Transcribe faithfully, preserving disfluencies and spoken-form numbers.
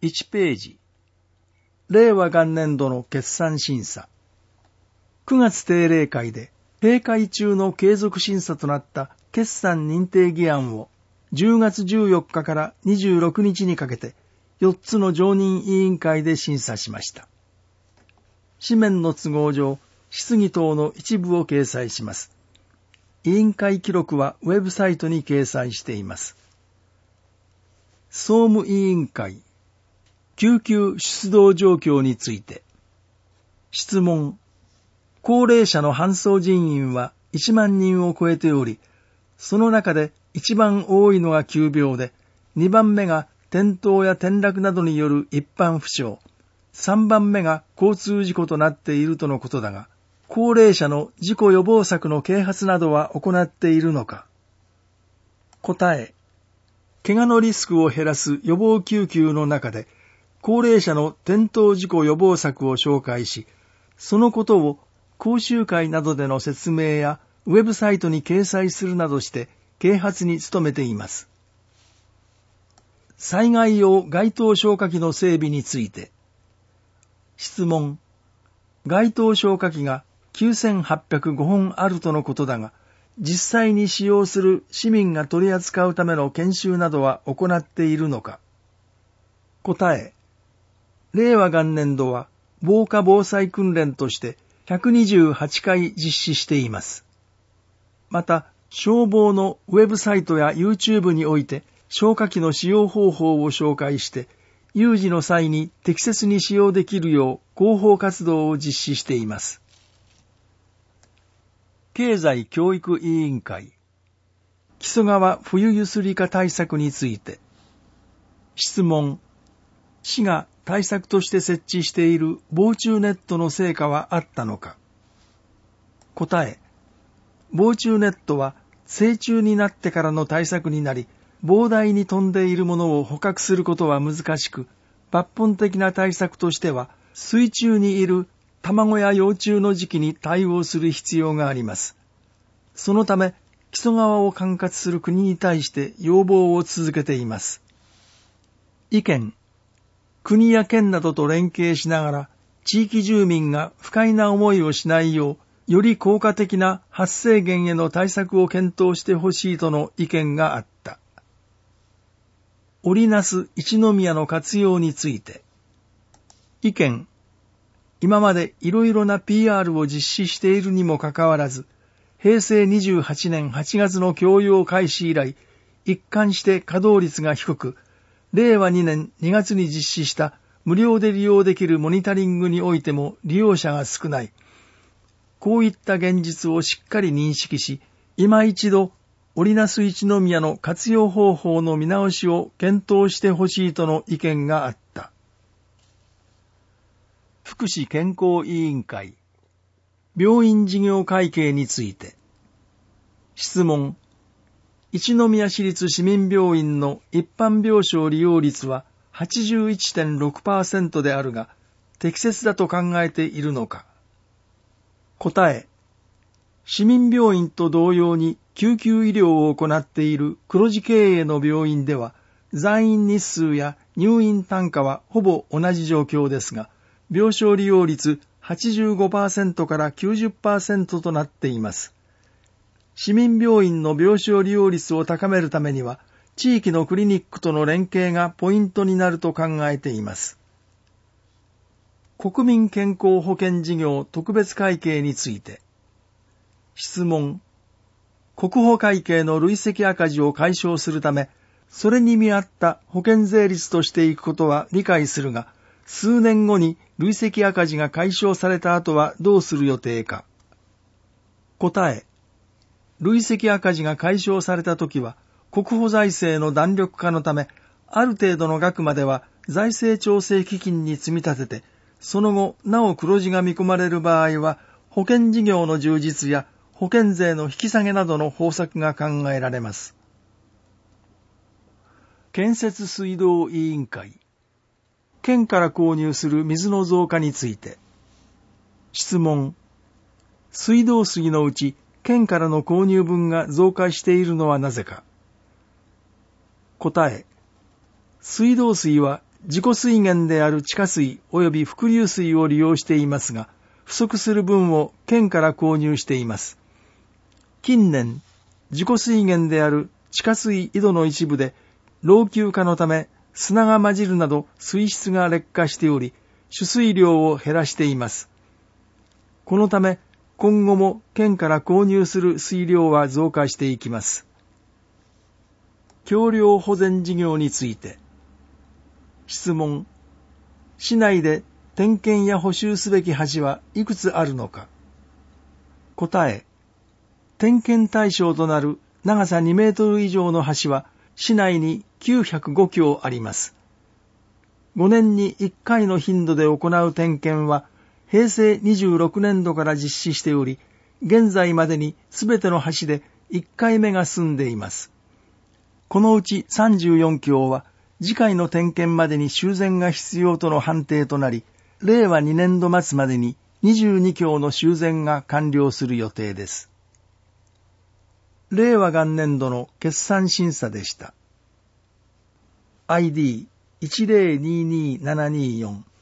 いちページ、令和元年度の決算審査。くがつ定例会で閉会中の継続審査となった決算認定議案をじゅうがつじゅうよっかからにじゅうろくにちにかけてよっつの常任委員会で審査しました。紙面の都合上、質疑等の一部を掲載します。委員会記録はウェブサイトに掲載しています。総務委員会、救急出動状況について。質問。高齢者の搬送人員はいちまんにんを超えており、その中で一番多いのが急病で、にばんめが転倒や転落などによる一般負傷、さんばんめが交通事故となっているとのことだが、高齢者の事故予防策の啓発などは行っているのか。答え。怪我のリスクを減らす予防救急の中で、高齢者の転倒事故予防策を紹介し、そのことを講習会などでの説明やウェブサイトに掲載するなどして啓発に努めています。災害用街頭消火器の整備について。質問。街頭消火器がきゅうせんはっぴゃくごほんあるとのことだが、実際に使用する市民が取り扱うための研修などは行っているのか。答え。令和元年度は防火防災訓練としてひゃくにじゅうはちかい実施しています。また、消防のウェブサイトや YouTube において消火器の使用方法を紹介して、有事の際に適切に使用できるよう広報活動を実施しています。経済教育委員会、木曽川冬ゆすり化対策について。質問。市が対策として設置している防虫ネットの成果はあったのか。答え。防虫ネットは成虫になってからの対策になり、膨大に飛んでいるものを捕獲することは難しく、抜本的な対策としては、水中にいる卵や幼虫の時期に対応する必要があります。そのため、木曽川を管轄する国に対して要望を続けています。意見。国や県などと連携しながら、地域住民が不快な思いをしないよう、より効果的な発生源への対策を検討してほしいとの意見があった。織茄一宮の活用について。意見。今までいろいろな ピーアール を実施しているにもかかわらず、へいせいにじゅうはちねんはちがつの供用開始以来、一貫して稼働率が低く、れいわにねんにがつに実施した無料で利用できるモニタリングにおいても利用者が少ない。こういった現実をしっかり認識し、今一度、織茄一宮の活用方法の見直しを検討してほしいとの意見があった。福祉健康委員会、病院事業会計について。質問。一宮市立市民病院の一般病床利用率は はちじゅういってんろくパーセント であるが、適切だと考えているのか。答え。市民病院と同様に救急医療を行っている黒字経営の病院では、在院日数や入院単価はほぼ同じ状況ですが、病床利用率 はちじゅうごパーセント から きゅうじゅっパーセント となっています。市民病院の病床利用率を高めるためには、地域のクリニックとの連携がポイントになると考えています。国民健康保険事業特別会計について。質問。国保会計の累積赤字を解消するため、それに見合った保険税率としていくことは理解するが、数年後に累積赤字が解消された後はどうする予定か。答え。累積赤字が解消されたときは、国保財政の弾力化のため、ある程度の額までは財政調整基金に積み立てて、その後、なお黒字が見込まれる場合は、保険事業の充実や保険税の引き下げなどの方策が考えられます。建設水道委員会、県から購入する水の増加について。質問。水道水のうち、県からの購入分が増加しているのはなぜか。答え。水道水は自己水源である地下水及び伏流水を利用していますが、不足する分を県から購入しています。近年、自己水源である地下水井戸の一部で老朽化のため砂が混じるなど水質が劣化しており、取水量を減らしています。このため今後も県から購入する水量は増加していきます。橋梁保全事業について。質問。市内で点検や補修すべき橋はいくつあるのか。答え。点検対象となる長さにメートル以上の橋は市内にきゅうひゃくごきょうあります。ごねんにいっかいの頻度で行う点検はへいせいにじゅうろくねんどから実施しており、現在までにすべての橋でいっかいめが済んでいます。このうちさんじゅうよんきょうは次回の点検までに修繕が必要との判定となり、れいわにねんど末までににじゅうにきょうの修繕が完了する予定です。れいわ元年度の決算審査でした。アイディーいちぜろににななにーよん